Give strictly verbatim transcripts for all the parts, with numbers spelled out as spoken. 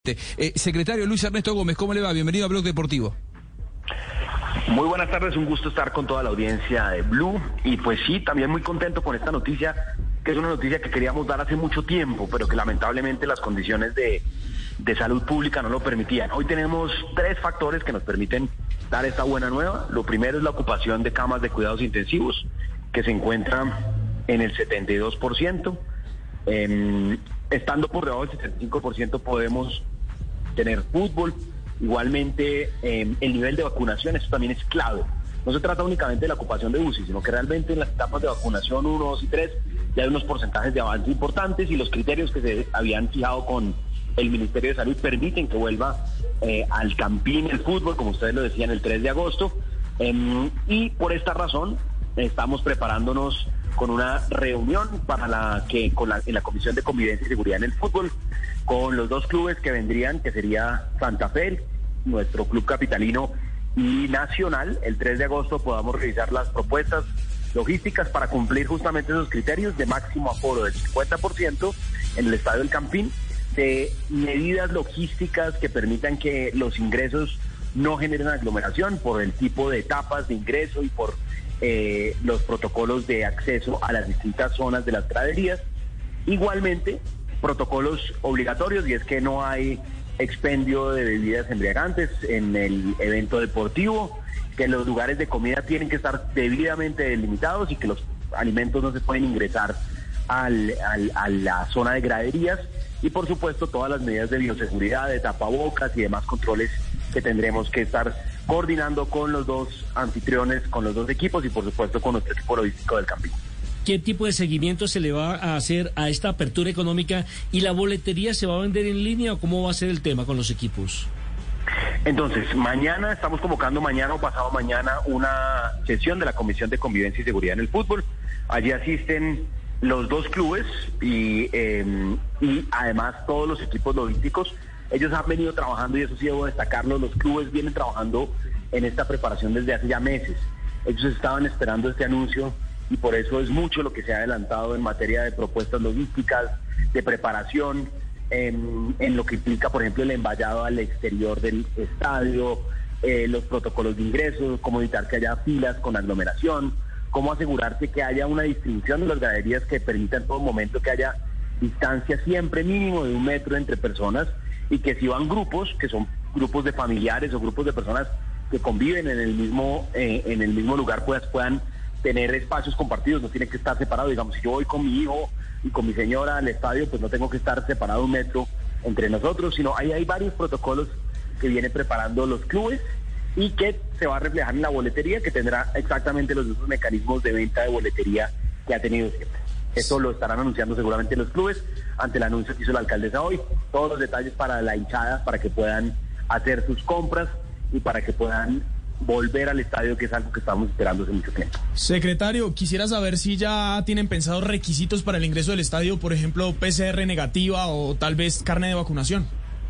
Eh, secretario Luis Ernesto Gómez, ¿cómo le va? Bienvenido a Blog Deportivo. Muy buenas tardes, un gusto estar con toda la audiencia de Blue. Y pues sí, también muy contento con esta noticia, que es una noticia que queríamos dar hace mucho tiempo, pero que lamentablemente las condiciones de, de salud pública no lo permitían. Hoy tenemos tres factores que nos permiten dar esta buena nueva. Lo primero es la ocupación de camas de cuidados intensivos, que se encuentra en el setenta y dos por ciento. Eh, estando por debajo del setenta y cinco por ciento podemos tener fútbol. Igualmente eh, el nivel de vacunación, eso también es clave. No se trata únicamente de la ocupación de U C I, sino que realmente en las etapas de vacunación uno, dos y tres ya hay unos porcentajes de avance importantes, y los criterios que se habían fijado con el Ministerio de Salud permiten que vuelva eh, al campín el fútbol, como ustedes lo decían, el tres de agosto. Eh, y por esta razón estamos preparándonos con una reunión para la que con la, en la Comisión de Convivencia y Seguridad en el Fútbol, con los dos clubes que vendrían, que sería Santa Fe, nuestro club capitalino, y Nacional. El tres de agosto podamos revisar las propuestas logísticas para cumplir justamente esos criterios de máximo aforo del cincuenta por ciento en el Estadio del Campín, de medidas logísticas que permitan que los ingresos no generen aglomeración por el tipo de etapas de ingreso y por eh, los protocolos de acceso a las distintas zonas de las graderías. Igualmente, protocolos obligatorios, y es que no hay expendio de bebidas embriagantes en el evento deportivo, que los lugares de comida tienen que estar debidamente delimitados y que los alimentos no se pueden ingresar al, al, a la zona de graderías, y por supuesto todas las medidas de bioseguridad, de tapabocas y demás controles que tendremos que estar coordinando con los dos anfitriones, con los dos equipos y por supuesto con nuestro equipo logístico del Campín. ¿Qué tipo de seguimiento se le va a hacer a esta apertura económica? ¿Y la boletería se va a vender en línea o cómo va a ser el tema con los equipos? Entonces, mañana estamos convocando, mañana o pasado mañana, una sesión de la Comisión de Convivencia y Seguridad en el Fútbol. Allí asisten los dos clubes y, eh, y además todos los equipos logísticos. Ellos han venido trabajando, y eso sí debo destacarlo, los clubes vienen trabajando en esta preparación desde hace ya meses. Ellos estaban esperando este anuncio, y por eso es mucho lo que se ha adelantado en materia de propuestas logísticas, de preparación, en, en lo que implica, por ejemplo, el envallado al exterior del estadio, eh, los protocolos de ingreso, cómo evitar que haya filas con aglomeración, cómo asegurarse que haya una distribución de las graderías que permita en todo momento que haya distancia siempre mínimo de un metro entre personas, y que si van grupos, que son grupos de familiares o grupos de personas que conviven en el mismo, eh, en el mismo lugar, pues puedan tener espacios compartidos, no tienen que estar separados. Digamos, si yo voy con mi hijo y con mi señora al estadio, pues no tengo que estar separado un metro entre nosotros, sino ahí hay varios protocolos que vienen preparando los clubes y que se va a reflejar en la boletería, que tendrá exactamente los mismos mecanismos de venta de boletería que ha tenido siempre. Esto lo estarán anunciando seguramente los clubes ante el anuncio que hizo la alcaldesa hoy. Todos los detalles para la hinchada, para que puedan hacer sus compras y para que puedan volver al estadio, que es algo que estamos esperando hace mucho tiempo. Secretario, quisiera saber si ya tienen pensados requisitos para el ingreso del estadio, por ejemplo, P C R negativa o tal vez carne de vacunación.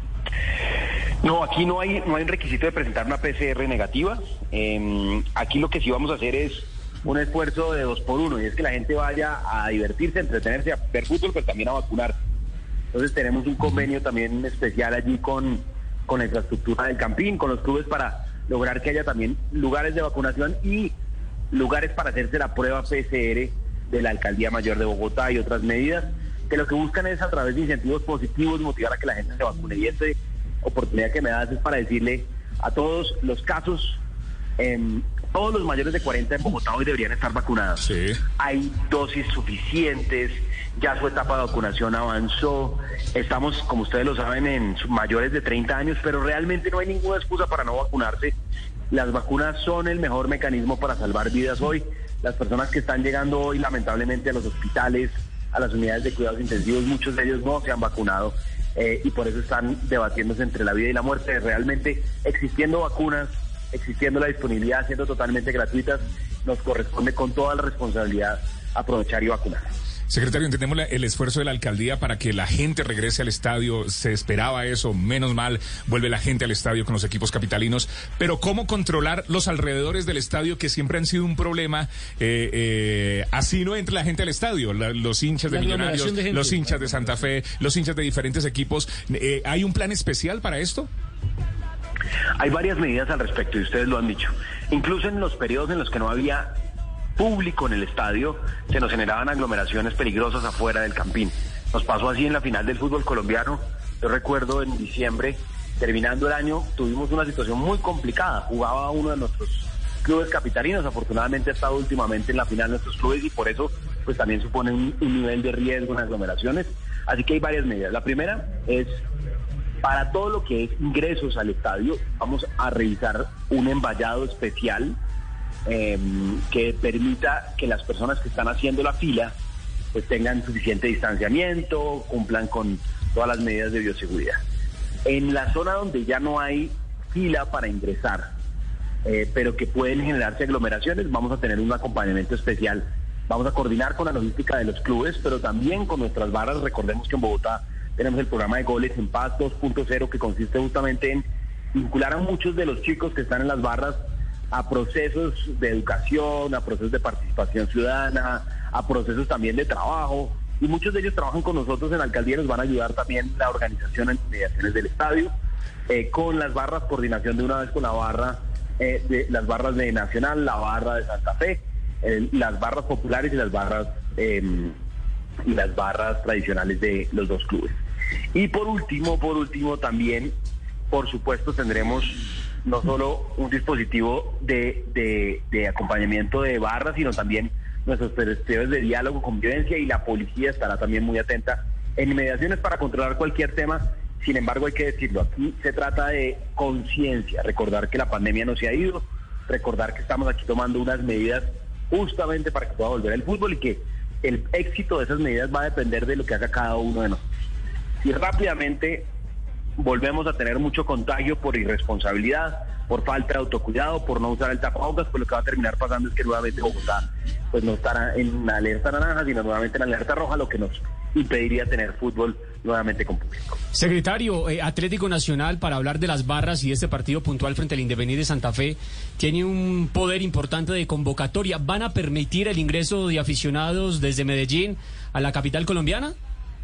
No, aquí no hay no hay un requisito de presentar una P C R negativa. Eh, aquí lo que sí vamos a hacer es un esfuerzo de dos por uno, y es que la gente vaya a divertirse, a entretenerse, a ver fútbol, pero también a vacunarse. Entonces tenemos un convenio también especial allí con, con la infraestructura del Campín, con los clubes, para lograr que haya también lugares de vacunación y lugares para hacerse la prueba P C R de la Alcaldía Mayor de Bogotá y otras medidas, que lo que buscan es, a través de incentivos positivos, motivar a que la gente se vacune. Y esta oportunidad que me das es para decirle a todos los casos, eh, todos los mayores de cuarenta en Bogotá hoy deberían estar vacunados. Sí. Hay dosis suficientes, ya su etapa de vacunación avanzó, estamos, como ustedes lo saben, en mayores de treinta años, pero realmente no hay ninguna excusa para no vacunarse. Las vacunas son el mejor mecanismo para salvar vidas hoy. Las personas que están llegando hoy, lamentablemente, a los hospitales, a las unidades de cuidados intensivos, muchos de ellos no se han vacunado, eh, y por eso están debatiéndose entre la vida y la muerte. Realmente, existiendo vacunas, existiendo la disponibilidad, siendo totalmente gratuitas, nos corresponde con toda la responsabilidad aprovechar y vacunar. Secretario, entendemos la, el esfuerzo de la alcaldía para que la gente regrese al estadio. Se esperaba eso, menos mal, vuelve la gente al estadio con los equipos capitalinos. Pero ¿cómo controlar los alrededores del estadio, que siempre han sido un problema? Eh, eh, así no entra la gente al estadio, la, los hinchas de La Millonarios, aglomeración de gente. los hinchas de Santa Fe, los hinchas de diferentes equipos. Eh, ¿Hay un plan especial para esto? Hay varias medidas al respecto y ustedes lo han dicho. Incluso en los periodos en los que no había público en el estadio, se nos generaban aglomeraciones peligrosas afuera del Campín. Nos pasó así en la final del fútbol colombiano. Yo recuerdo en diciembre, terminando el año, tuvimos una situación muy complicada. Jugaba uno de nuestros clubes capitalinos, afortunadamente ha estado últimamente en la final de nuestros clubes y por eso pues también supone un, un nivel de riesgo en aglomeraciones. Así que hay varias medidas. La primera es, para todo lo que es ingresos al estadio, vamos a revisar un envallado especial eh, que permita que las personas que están haciendo la fila pues tengan suficiente distanciamiento, cumplan con todas las medidas de bioseguridad. En la zona donde ya no hay fila para ingresar, eh, pero que pueden generarse aglomeraciones, vamos a tener un acompañamiento especial. Vamos a coordinar con la logística de los clubes, pero también con nuestras barras. Recordemos que en Bogotá tenemos el programa de Goles en Paz dos punto cero, que consiste justamente en vincular a muchos de los chicos que están en las barras a procesos de educación, a procesos de participación ciudadana, a procesos también de trabajo, y muchos de ellos trabajan con nosotros en la alcaldía y nos van a ayudar también en la organización en inmediaciones del estadio, eh, con las barras, coordinación de una vez con la barra, eh, de las barras de Nacional, la barra de Santa Fe, eh, las barras populares y las barras eh, y las barras tradicionales de los dos clubes. Y por último, por último también, por supuesto, tendremos no solo un dispositivo de, de, de acompañamiento de barras, sino también nuestros perspectivas de diálogo, convivencia, y la policía estará también muy atenta en inmediaciones para controlar cualquier tema. Sin embargo, hay que decirlo, aquí se trata de conciencia, recordar que la pandemia no se ha ido, recordar que estamos aquí tomando unas medidas justamente para que pueda volver el fútbol y que el éxito de esas medidas va a depender de lo que haga cada uno de nosotros. Si rápidamente volvemos a tener mucho contagio por irresponsabilidad, por falta de autocuidado, por no usar el tapabocas, pues lo que va a terminar pasando es que nuevamente Bogotá pues no estará en alerta naranja, sino nuevamente en alerta roja, lo que nos impediría tener fútbol nuevamente con público. Secretario, eh, Atlético Nacional, para hablar de las barras y de este partido puntual frente al Independiente de Santa Fe, tiene un poder importante de convocatoria. ¿Van a permitir el ingreso de aficionados desde Medellín a la capital colombiana?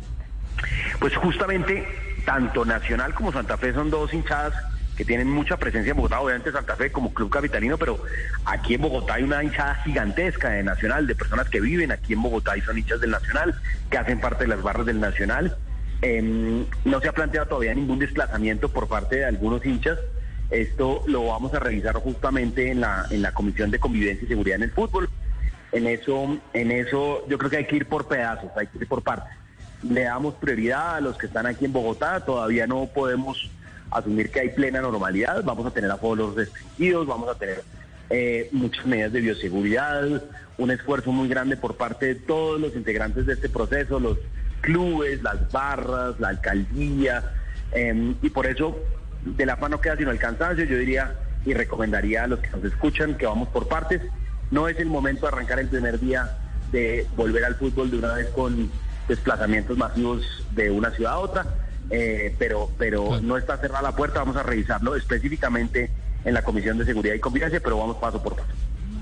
Pues justamente tanto Nacional como Santa Fe son dos hinchadas que tienen mucha presencia en Bogotá, obviamente Santa Fe como club capitalino, pero aquí en Bogotá hay una hinchada gigantesca de Nacional, de personas que viven aquí en Bogotá y son hinchas del Nacional, que hacen parte de las barras del Nacional. Eh, no se ha planteado todavía ningún desplazamiento por parte de algunos hinchas. Esto lo vamos a revisar justamente en la en la Comisión de Convivencia y Seguridad en el Fútbol. En eso, en eso yo creo que hay que ir por pedazos, hay que ir por partes. Le damos prioridad a los que están aquí en Bogotá, todavía no podemos asumir que hay plena normalidad, vamos a tener aforos restringidos, vamos a tener eh, muchas medidas de bioseguridad, un esfuerzo muy grande por parte de todos los integrantes de este proceso, los clubes, las barras, la alcaldía, eh, y por eso del afán no queda sino el cansancio. Yo diría y recomendaría a los que nos escuchan que vamos por partes. No es el momento de arrancar el primer día de volver al fútbol de una vez con desplazamientos masivos de una ciudad a otra, eh, pero pero no está cerrada la puerta. Vamos a revisarlo específicamente en la Comisión de Seguridad y Convivencia, pero vamos paso por paso.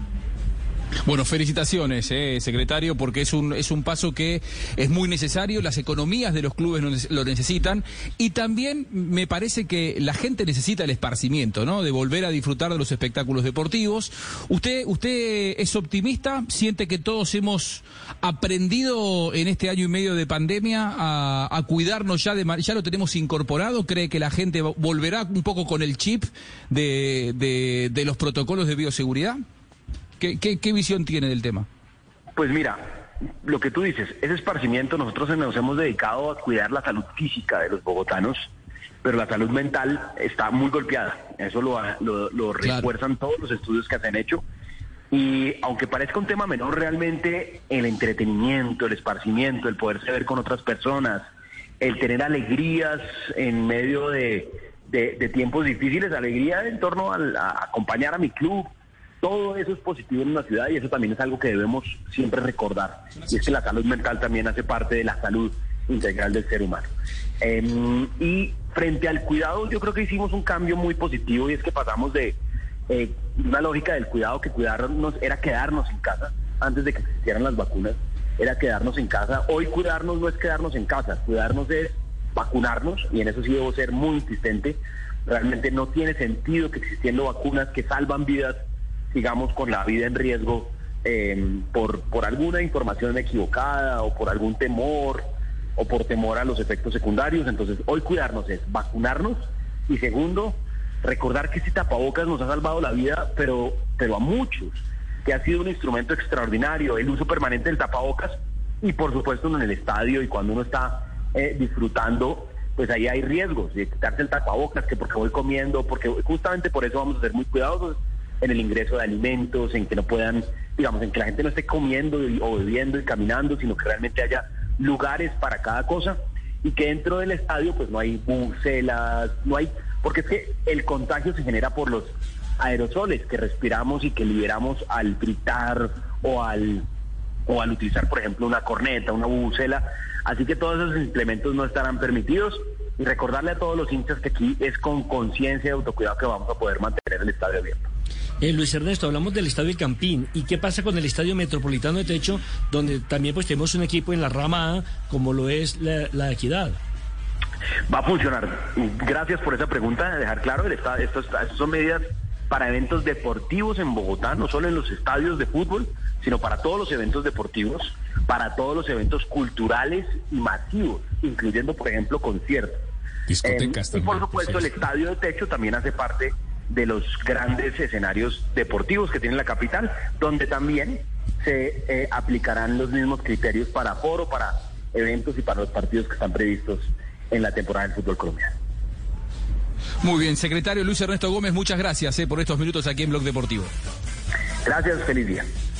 Bueno, felicitaciones, eh, secretario, porque es un es un paso que es muy necesario, las economías de los clubes lo necesitan, y también me parece que la gente necesita el esparcimiento, ¿no? De volver a disfrutar de los espectáculos deportivos. ¿Usted usted es optimista? ¿Siente que todos hemos aprendido en este año y medio de pandemia a, a cuidarnos ya, de, ya lo tenemos incorporado? ¿Cree que la gente volverá un poco con el chip de, de, de los protocolos de bioseguridad? ¿Qué, qué, ¿Qué visión tiene del tema? Pues mira, lo que tú dices, ese esparcimiento, nosotros nos hemos dedicado a cuidar la salud física de los bogotanos, pero la salud mental está muy golpeada. Eso lo, lo, lo claro. refuerzan todos los estudios que se han hecho. Y aunque parezca un tema menor, realmente el entretenimiento, el esparcimiento, el poderse ver con otras personas, el tener alegrías en medio de, de, de tiempos difíciles, alegría en torno a, a acompañar a mi club, todo eso es positivo en una ciudad y eso también es algo que debemos siempre recordar. Y es que la salud mental también hace parte de la salud integral del ser humano. Eh, y frente al cuidado, yo creo que hicimos un cambio muy positivo y es que pasamos de eh, una lógica del cuidado que cuidarnos era quedarnos en casa antes de que existieran las vacunas, era quedarnos en casa. Hoy cuidarnos no es quedarnos en casa, cuidarnos es vacunarnos y en eso sí debo ser muy insistente. Realmente no tiene sentido que existiendo vacunas que salvan vidas, sigamos con la vida en riesgo eh, por, por alguna información equivocada o por algún temor o por temor a los efectos secundarios. Entonces hoy cuidarnos es vacunarnos y segundo, recordar que ese tapabocas nos ha salvado la vida, pero, pero a muchos, que ha sido un instrumento extraordinario, el uso permanente del tapabocas y por supuesto en el estadio y cuando uno está eh, disfrutando, pues ahí hay riesgos de quitarse el tapabocas, que porque voy comiendo, porque justamente por eso vamos a ser muy cuidadosos en el ingreso de alimentos, en que no puedan, digamos, en que la gente no esté comiendo y, o bebiendo y caminando, sino que realmente haya lugares para cada cosa y que dentro del estadio pues no hay bucelas, no hay, porque es que el contagio se genera por los aerosoles que respiramos y que liberamos al gritar o al o al utilizar, por ejemplo, una corneta, una bubucela. Así que todos esos implementos no estarán permitidos y recordarle a todos los hinchas que aquí es con conciencia y autocuidado que vamos a poder mantener el estadio abierto. Eh, Luis Ernesto, hablamos del Estadio El Campín. ¿Y qué pasa con el Estadio Metropolitano de Techo, donde también pues tenemos un equipo en la rama A, como lo es la, la Equidad? Va a funcionar. Gracias por esa pregunta, dejar claro, el estadio, estos, estos son medidas para eventos deportivos en Bogotá, no solo en los estadios de fútbol, sino para todos los eventos deportivos, para todos los eventos culturales y masivos, incluyendo, por ejemplo, conciertos. Discotecas eh, también. Y por supuesto, el Estadio de Techo también hace parte de los grandes escenarios deportivos que tiene la capital, donde también se eh, aplicarán los mismos criterios para aforo, para eventos y para los partidos que están previstos en la temporada del fútbol colombiano. Muy bien, secretario Luis Ernesto Gómez, muchas gracias eh, por estos minutos aquí en Blog Deportivo. Gracias, feliz día.